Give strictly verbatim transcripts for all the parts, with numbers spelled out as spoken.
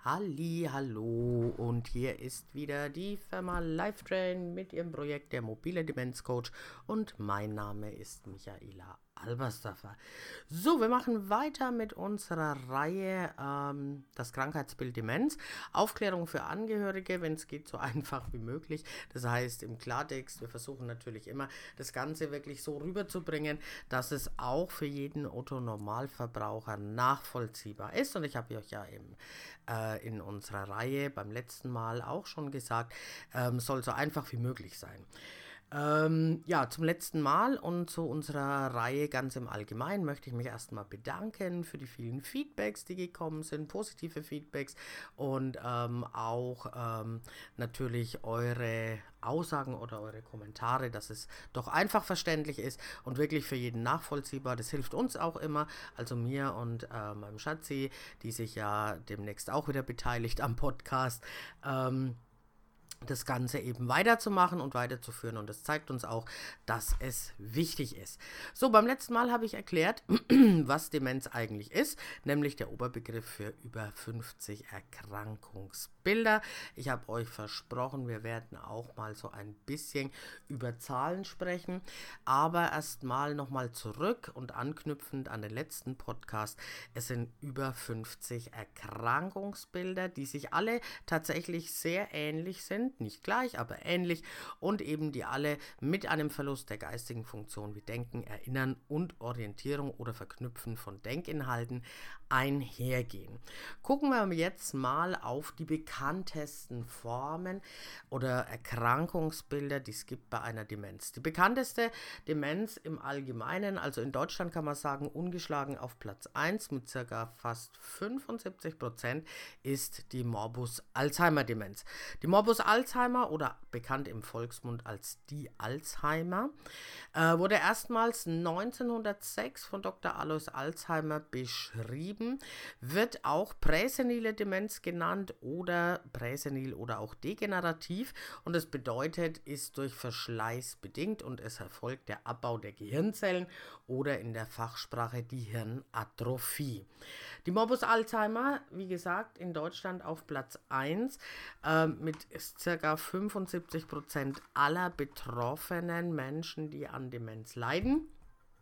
Halli, hallo, und hier ist wieder die Firma Lifetrain mit ihrem Projekt der mobile Demenzcoach und mein Name ist Michaela Albersdorfer. So, wir machen weiter mit unserer Reihe ähm, das Krankheitsbild Demenz. Aufklärung für Angehörige, wenn es geht, so einfach wie möglich. Das heißt im Klartext, wir versuchen natürlich immer das Ganze wirklich so rüberzubringen, dass es auch für jeden Otto-Normalverbraucher nachvollziehbar ist. Und ich habe euch ja eben äh, in unserer Reihe beim letzten Mal auch schon gesagt, ähm, soll so einfach wie möglich sein. Ähm, ja, zum letzten Mal und zu unserer Reihe ganz im Allgemeinen möchte ich mich erstmal bedanken für die vielen Feedbacks, die gekommen sind, positive Feedbacks und ähm, auch ähm, natürlich eure Aussagen oder eure Kommentare, dass es doch einfach verständlich ist und wirklich für jeden nachvollziehbar. Das hilft uns auch immer, also mir und äh, meinem Schatzi, die sich ja demnächst auch wieder beteiligt am Podcast. Ähm, das Ganze eben weiterzumachen und weiterzuführen. Und das zeigt uns auch, dass es wichtig ist. So, beim letzten Mal habe ich erklärt, was Demenz eigentlich ist, nämlich der Oberbegriff für über fünfzig Erkrankungsbilder. Ich habe euch versprochen, wir werden auch mal so ein bisschen über Zahlen sprechen, aber erstmal nochmal zurück und anknüpfend an den letzten Podcast. Es sind über fünfzig Erkrankungsbilder, die sich alle tatsächlich sehr ähnlich sind. Nicht gleich, aber ähnlich und eben die alle mit einem Verlust der geistigen Funktion wie Denken, Erinnern und Orientierung oder Verknüpfen von Denkinhalten einhergehen. Gucken wir jetzt mal auf die bekanntesten Formen oder Erkrankungsbilder, die es gibt bei einer Demenz. Die bekannteste Demenz im Allgemeinen, also in Deutschland kann man sagen, ungeschlagen auf Platz eins mit ca. fast fünfundsiebzig Prozent ist die Morbus Alzheimer-Demenz. Die Morbus Alzheimer oder bekannt im Volksmund als die Alzheimer, äh, wurde erstmals neunzehnhundertsechs von Doktor Alois Alzheimer beschrieben, wird auch präsenile Demenz genannt oder präsenil oder auch degenerativ und das bedeutet, ist durch Verschleiß bedingt und es erfolgt der Abbau der Gehirnzellen oder in der Fachsprache die Hirnatrophie. Die Morbus Alzheimer, wie gesagt, in Deutschland auf Platz eins äh, mit ca. fünfundsiebzig Prozent aller betroffenen Menschen, die an Demenz leiden.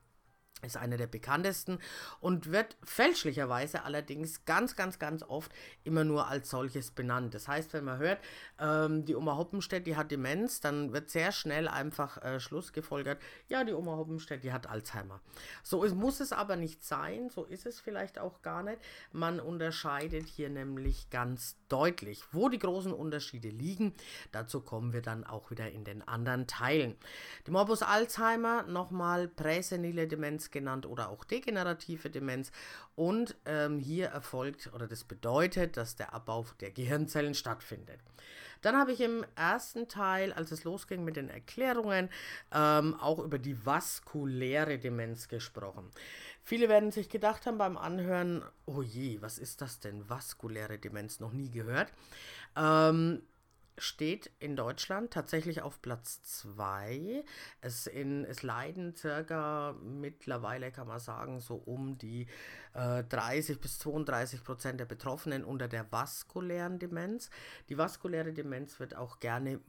Ist eine der bekanntesten und wird fälschlicherweise allerdings ganz, ganz, ganz oft immer nur als solches benannt. Das heißt, wenn man hört, ähm, die Oma Hoppenstedt, die hat Demenz, dann wird sehr schnell einfach äh, Schluss gefolgert, ja, die Oma Hoppenstedt, die hat Alzheimer. So ist, muss es aber nicht sein, so ist es vielleicht auch gar nicht. Man unterscheidet hier nämlich ganz deutlich, wo die großen Unterschiede liegen. Dazu kommen wir dann auch wieder in den anderen Teilen. Die Morbus Alzheimer, nochmal präsenile Demenz genannt oder auch degenerative Demenz und ähm, hier erfolgt oder das bedeutet, dass der Abbau der Gehirnzellen stattfindet. Dann habe ich im ersten Teil, als es losging mit den Erklärungen, ähm, auch über die vaskuläre Demenz gesprochen. Viele werden sich gedacht haben beim Anhören, oh je, was ist das denn, vaskuläre Demenz, noch nie gehört. Ähm, steht in Deutschland tatsächlich auf Platz zwei. Es, in, es leiden circa mittlerweile, kann man sagen, so um die äh, dreißig bis zweiunddreißig Prozent der Betroffenen unter der vaskulären Demenz. Die vaskuläre Demenz wird auch gerne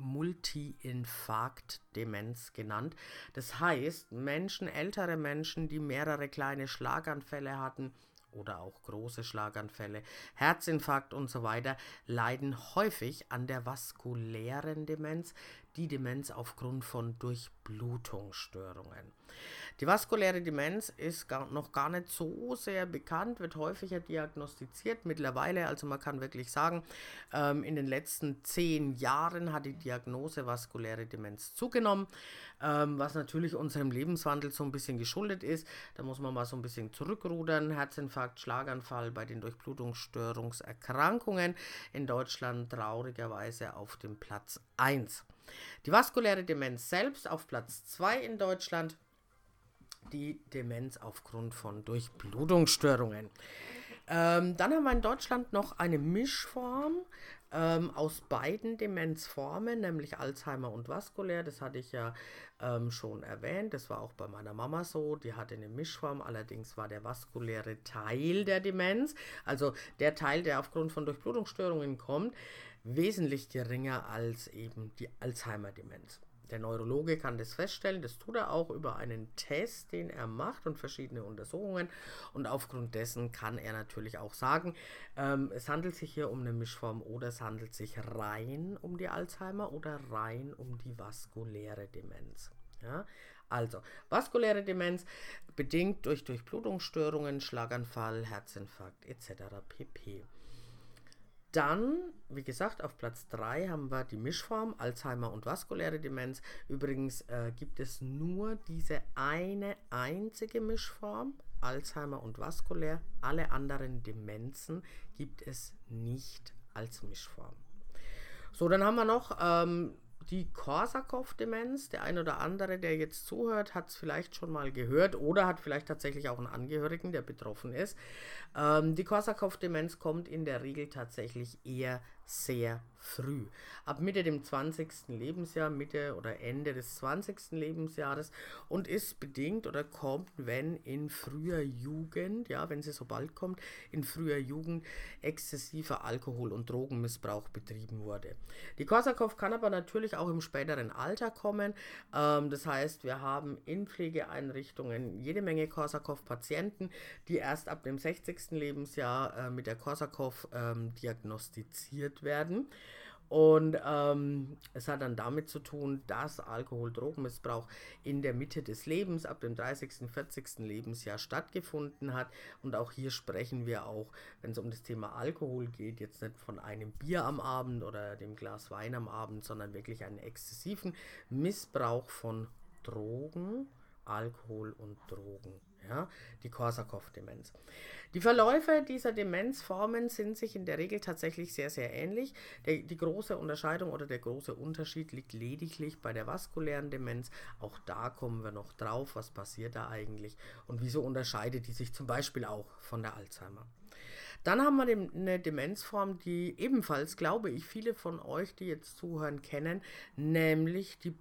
Multi-Infarkt-Demenz genannt. Das heißt, Menschen, ältere Menschen, die mehrere kleine Schlaganfälle hatten, oder auch große Schlaganfälle, Herzinfarkt und so weiter, leiden häufig an der vaskulären Demenz, die Demenz aufgrund von Durchblutungsstörungen. Die vaskuläre Demenz ist gar, noch gar nicht so sehr bekannt, wird häufiger diagnostiziert mittlerweile, also man kann wirklich sagen, ähm, in den letzten zehn Jahren hat die Diagnose vaskuläre Demenz zugenommen, ähm, was natürlich unserem Lebenswandel so ein bisschen geschuldet ist. Da muss man mal so ein bisschen zurückrudern. Herzinfarkt, Schlaganfall bei den Durchblutungsstörungserkrankungen in Deutschland traurigerweise auf dem Platz eins. Die vaskuläre Demenz selbst auf Platz zwei in Deutschland, die Demenz aufgrund von Durchblutungsstörungen. Ähm, dann haben wir in Deutschland noch eine Mischform, ähm, aus beiden Demenzformen, nämlich Alzheimer und vaskulär. Das hatte ich ja ähm, schon erwähnt. Das war auch bei meiner Mama so. Die hatte eine Mischform, allerdings war der vaskuläre Teil der Demenz, also der Teil, der aufgrund von Durchblutungsstörungen kommt, wesentlich geringer als eben die Alzheimer-Demenz. Der Neurologe kann das feststellen, das tut er auch über einen Test, den er macht und verschiedene Untersuchungen, und aufgrund dessen kann er natürlich auch sagen, ähm, es handelt sich hier um eine Mischform oder es handelt sich rein um die Alzheimer oder rein um die vaskuläre Demenz. Ja? Also, vaskuläre Demenz bedingt durch Durchblutungsstörungen, Schlaganfall, Herzinfarkt et cetera pp. Dann, wie gesagt, auf Platz drei haben wir die Mischform Alzheimer und vaskuläre Demenz. Übrigens äh, gibt es nur diese eine einzige Mischform, Alzheimer und vaskulär. Alle anderen Demenzen gibt es nicht als Mischform. So, dann haben wir noch ähm, die Korsakow-Demenz. Der ein oder andere, der jetzt zuhört, hat es vielleicht schon mal gehört oder hat vielleicht tatsächlich auch einen Angehörigen, der betroffen ist. Ähm, die Korsakow-Demenz kommt in der Regel tatsächlich eher sehr früh. Ab Mitte dem zwanzigsten Lebensjahr, Mitte oder Ende des zwanzigsten Lebensjahres, und ist bedingt oder kommt, wenn in früher Jugend, ja, wenn sie so bald kommt, in früher Jugend exzessiver Alkohol- und Drogenmissbrauch betrieben wurde. Die Korsakow kann aber natürlich auch im späteren Alter kommen. Ähm, das heißt, wir haben in Pflegeeinrichtungen jede Menge Korsakow-Patienten, die erst ab dem sechzigsten Lebensjahr äh, mit der Korsakow ähm, diagnostiziert werden. Und ähm, es hat dann damit zu tun, dass Alkohol-Drogenmissbrauch in der Mitte des Lebens, ab dem dreißigsten, vierzigsten Lebensjahr stattgefunden hat. Und auch hier sprechen wir auch, wenn es um das Thema Alkohol geht, jetzt nicht von einem Bier am Abend oder dem Glas Wein am Abend, sondern wirklich einen exzessiven Missbrauch von Drogen, Alkohol und Drogen. Ja, die Korsakow-Demenz. Die Verläufe dieser Demenzformen sind sich in der Regel tatsächlich sehr, sehr ähnlich. Der, die große Unterscheidung oder der große Unterschied liegt lediglich bei der vaskulären Demenz. Auch da kommen wir noch drauf, was passiert da eigentlich und wieso unterscheidet die sich zum Beispiel auch von der Alzheimer. Dann haben wir eine Demenzform, die ebenfalls, glaube ich, viele von euch, die jetzt zuhören, kennen, nämlich die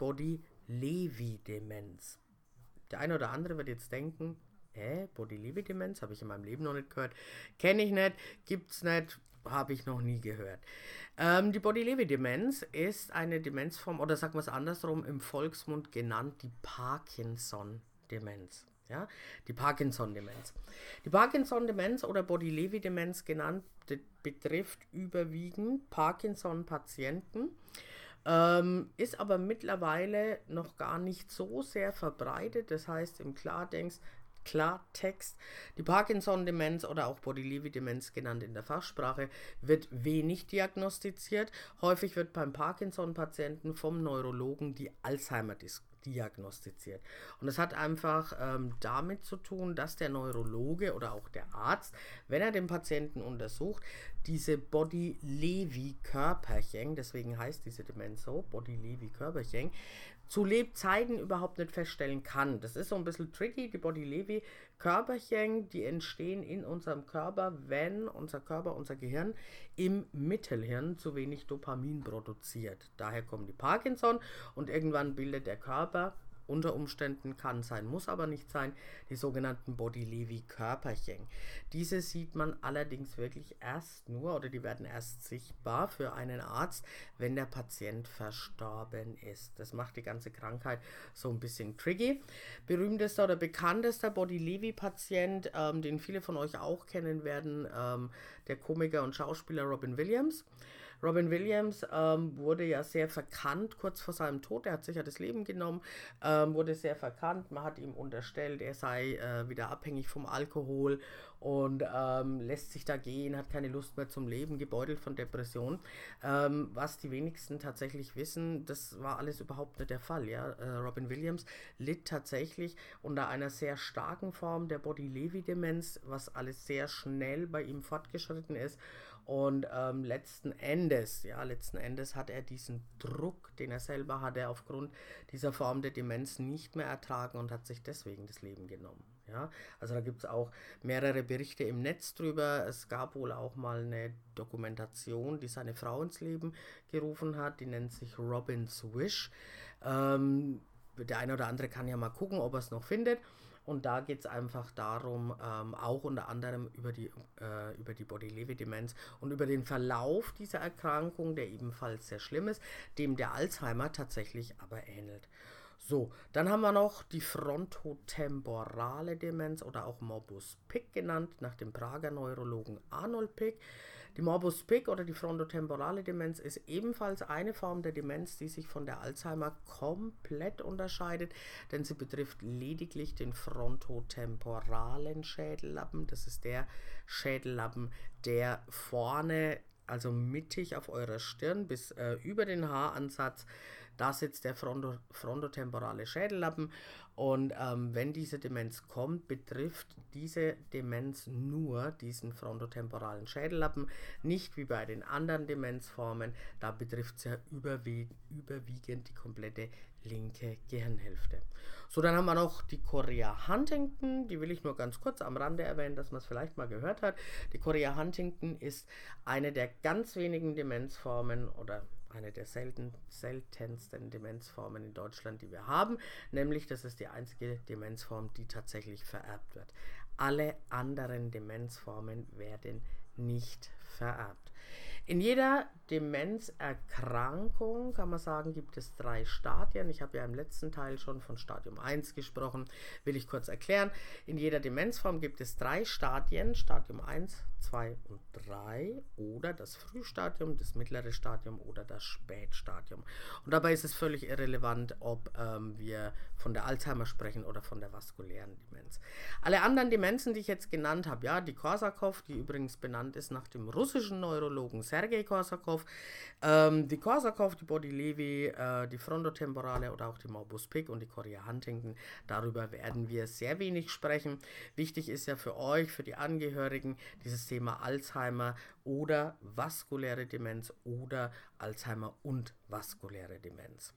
Body-Lewy-Demenz. Der eine oder andere wird jetzt denken, Hä? Body-Lewy-Demenz? Habe ich in meinem Leben noch nicht gehört. Kenne ich nicht, gibt's nicht, habe ich noch nie gehört. Ähm, die Body-Lewy-Demenz ist eine Demenzform, oder sagen wir es andersrum, im Volksmund genannt die Parkinson-Demenz. Ja? Die Parkinson-Demenz. Die Parkinson-Demenz oder Body-Lewy-Demenz genannt betrifft überwiegend Parkinson-Patienten. Ähm, ist aber mittlerweile noch gar nicht so sehr verbreitet. Das heißt im Klartext, Klartext, die Parkinson-Demenz oder auch Body-Lewy-Demenz genannt in der Fachsprache, wird wenig diagnostiziert. Häufig wird beim Parkinson-Patienten vom Neurologen die Alzheimer diagnostiziert. Und das hat einfach ähm, damit zu tun, dass der Neurologe oder auch der Arzt, wenn er den Patienten untersucht, diese Body-Lewy-Körperchen, deswegen heißt diese Demenz so, Body-Lewy-Körperchen, zu Lebzeiten überhaupt nicht feststellen kann. Das ist so ein bisschen tricky. Die Body-Lewy-Körperchen, die entstehen in unserem Körper, wenn unser Körper, unser Gehirn im Mittelhirn zu wenig Dopamin produziert. Daher kommen die Parkinson und irgendwann bildet der Körper, unter Umständen kann sein, muss aber nicht sein, die sogenannten Body-Lewy-Körperchen. Diese sieht man allerdings wirklich erst nur, oder die werden erst sichtbar für einen Arzt, wenn der Patient verstorben ist. Das macht die ganze Krankheit so ein bisschen tricky. Berühmtester oder bekanntester Body-Lewy-Patient, ähm, den viele von euch auch kennen werden, ähm, der Komiker und Schauspieler Robin Williams. Robin Williams ähm, wurde ja sehr verkannt kurz vor seinem Tod. Er hat sich ja das Leben genommen, ähm, wurde sehr verkannt. Man hat ihm unterstellt, er sei äh, wieder abhängig vom Alkohol und ähm, lässt sich da gehen, hat keine Lust mehr zum Leben, gebeutelt von Depression. Ähm, was die wenigsten tatsächlich wissen, das war alles überhaupt nicht der Fall. Ja? Äh, Robin Williams litt tatsächlich unter einer sehr starken Form der Body-Lewy-Demenz, was alles sehr schnell bei ihm fortgeschritten ist. Und ähm, letzten Endes, ja, letzten Endes hat er diesen Druck, den er selber hatte, aufgrund dieser Form der Demenz nicht mehr ertragen und hat sich deswegen das Leben genommen. Ja, also da gibt es auch mehrere Berichte im Netz drüber. Es gab wohl auch mal eine Dokumentation, die seine Frau ins Leben gerufen hat. Die nennt sich Robin's Wish. Ähm, der eine oder andere kann ja mal gucken, ob er es noch findet. Und da geht es einfach darum, ähm, auch unter anderem über die, äh, über die Body-Lewy-Demenz und über den Verlauf dieser Erkrankung, der ebenfalls sehr schlimm ist, dem der Alzheimer tatsächlich aber ähnelt. So, dann haben wir noch die frontotemporale Demenz oder auch Morbus Pick genannt, nach dem Prager Neurologen Arnold Pick. Die Morbus Pick oder die frontotemporale Demenz ist ebenfalls eine Form der Demenz, die sich von der Alzheimer komplett unterscheidet, denn sie betrifft lediglich den frontotemporalen Schädellappen. Das ist der Schädellappen, der vorne, also mittig auf eurer Stirn bis äh, über den Haaransatz, da sitzt der Fronto, frontotemporale Schädellappen und ähm, wenn diese Demenz kommt, betrifft diese Demenz nur diesen frontotemporalen Schädellappen, nicht wie bei den anderen Demenzformen, da betrifft es ja überwie überwiegend die komplette linke Gehirnhälfte. So, dann haben wir noch die Chorea Huntington, die will ich nur ganz kurz am Rande erwähnen, dass man es vielleicht mal gehört hat. Die Chorea Huntington ist eine der ganz wenigen Demenzformen oder eine der selten, seltensten Demenzformen in Deutschland, die wir haben, nämlich das ist die einzige Demenzform, die tatsächlich vererbt wird. Alle anderen Demenzformen werden nicht vererbt. In jeder Demenzerkrankung, kann man sagen, gibt es drei Stadien. Ich habe ja im letzten Teil schon von Stadium eins gesprochen, will ich kurz erklären. In jeder Demenzform gibt es drei Stadien, Stadium eins, zwei und drei oder das Frühstadium, das mittlere Stadium oder das Spätstadium. Und dabei ist es völlig irrelevant, ob ähm, wir von der Alzheimer sprechen oder von der vaskulären Demenz. Alle anderen Demenzen, die ich jetzt genannt habe, ja, die Korsakow, die übrigens benannt ist nach dem russischen Neurologen Sergei Korsakow, ähm, die Korsakow, die Body-Lewy, äh, die frontotemporale oder auch die Morbus Pick und die Chorea Huntington, darüber werden wir sehr wenig sprechen. Wichtig ist ja für euch, für die Angehörigen, dieses Thema Alzheimer oder vaskuläre Demenz oder Alzheimer und vaskuläre Demenz.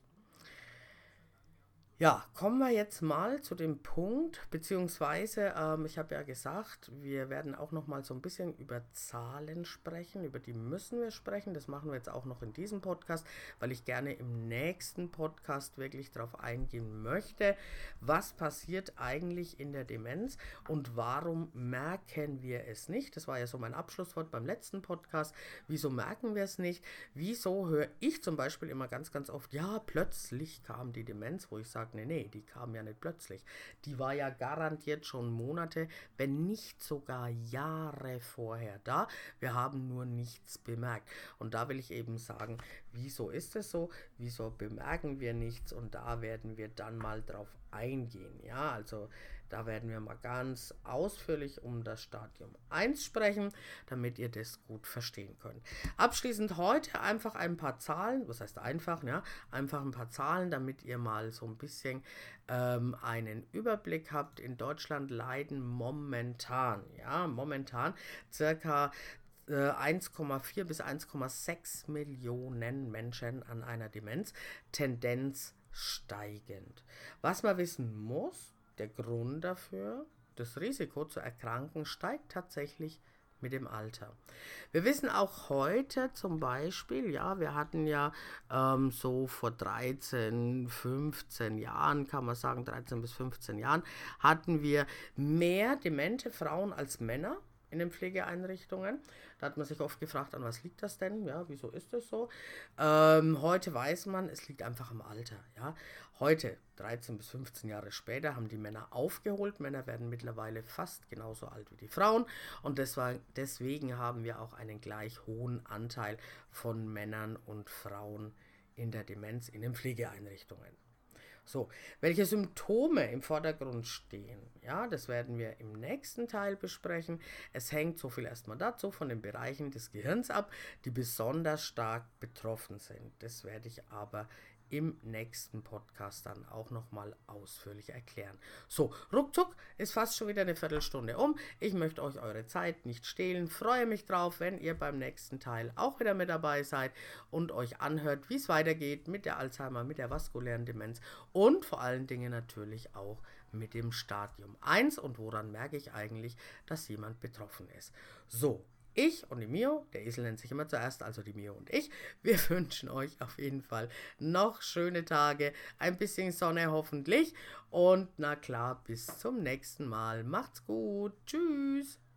Ja, kommen wir jetzt mal zu dem Punkt, beziehungsweise ähm, ich habe ja gesagt, wir werden auch noch mal so ein bisschen über Zahlen sprechen, über die müssen wir sprechen, das machen wir jetzt auch noch in diesem Podcast, weil ich gerne im nächsten Podcast wirklich darauf eingehen möchte, was passiert eigentlich in der Demenz und warum merken wir es nicht, das war ja so mein Abschlusswort beim letzten Podcast, wieso merken wir es nicht, wieso höre ich zum Beispiel immer ganz, ganz oft, ja, plötzlich kam die Demenz, wo ich sage, nee, nee, die kam ja nicht plötzlich. Die war ja garantiert schon Monate, wenn nicht sogar Jahre vorher da. Wir haben nur nichts bemerkt. Und da will ich eben sagen, wieso ist es so? Wieso bemerken wir nichts? Und da werden wir dann mal drauf eingehen. Ja, also da werden wir mal ganz ausführlich um das Stadium eins sprechen, damit ihr das gut verstehen könnt. Abschließend heute einfach ein paar Zahlen, was heißt einfach, ja, einfach ein paar Zahlen, damit ihr mal so ein bisschen ähm, einen Überblick habt. In Deutschland leiden momentan, ja, momentan circa eins Komma vier bis eins Komma sechs Millionen Menschen an einer Demenz, Tendenz steigend. Was man wissen muss, der Grund dafür, das Risiko zu erkranken, steigt tatsächlich mit dem Alter. Wir wissen auch heute zum Beispiel, ja, wir hatten ja ähm, so vor dreizehn, fünfzehn Jahren, kann man sagen, dreizehn bis fünfzehn Jahren, hatten wir mehr demente Frauen als Männer in den Pflegeeinrichtungen. Da hat man sich oft gefragt, an was liegt das denn? Ja, wieso ist das so? Ähm, heute weiß man, es liegt einfach am Alter. Ja? Heute, dreizehn bis fünfzehn Jahre später, haben die Männer aufgeholt. Männer werden mittlerweile fast genauso alt wie die Frauen. Und deswegen, deswegen haben wir auch einen gleich hohen Anteil von Männern und Frauen in der Demenz in den Pflegeeinrichtungen. So, welche Symptome im Vordergrund stehen, ja, das werden wir im nächsten Teil besprechen. Es hängt, so viel erstmal dazu, von den Bereichen des Gehirns ab, die besonders stark betroffen sind. Das werde ich aber im nächsten Podcast dann auch nochmal ausführlich erklären. So, ruckzuck ist fast schon wieder eine Viertelstunde um. Ich möchte euch eure Zeit nicht stehlen. Freue mich drauf, wenn ihr beim nächsten Teil auch wieder mit dabei seid und euch anhört, wie es weitergeht mit der Alzheimer, mit der vaskulären Demenz und vor allen Dingen natürlich auch mit dem Stadium eins und woran merke ich eigentlich, dass jemand betroffen ist. So, ich und die Mio, der Esel nennt sich immer zuerst, also die Mio und ich, wir wünschen euch auf jeden Fall noch schöne Tage, ein bisschen Sonne hoffentlich und na klar, bis zum nächsten Mal. Macht's gut, tschüss.